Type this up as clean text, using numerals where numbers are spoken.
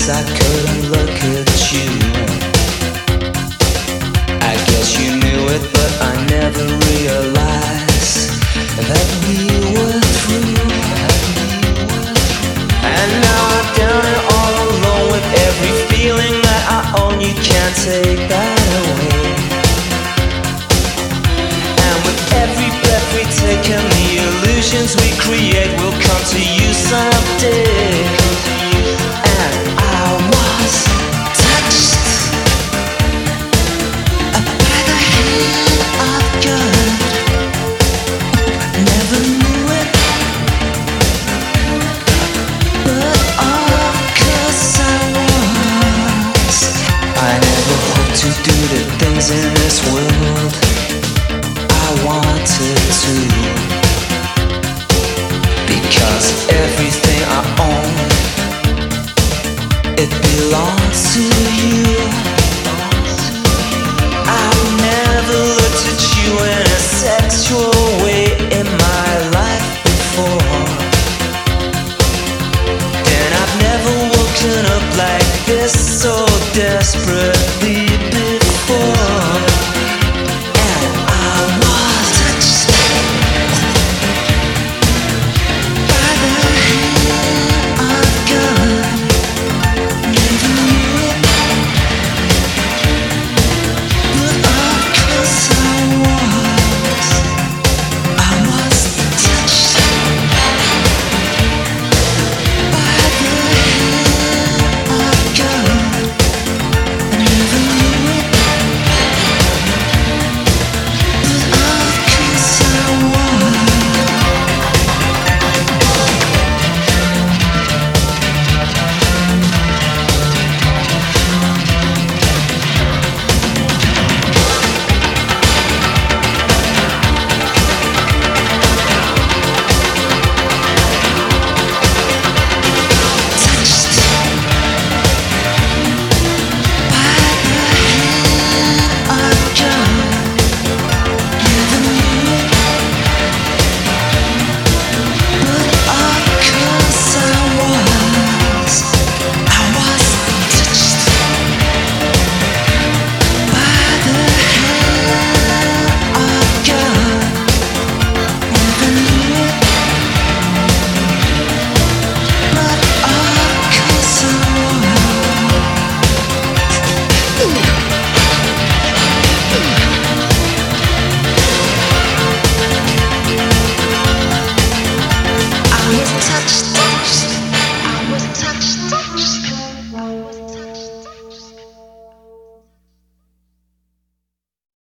I couldn't look at you. I guess you knew it, but I never realized that we were through. And now I'm down and all alone with every feeling that I own. You can't take that away. And with every breath we take and the illusions we create will come to you someday. And I was touched by the hand of God. Never knew it, but of course I was. I never hoped to do the things in this world I wanted to, because everything I own, it belongs to you. I've never looked at you in a sexual way in my life before. And I've never woken up like this so desperately.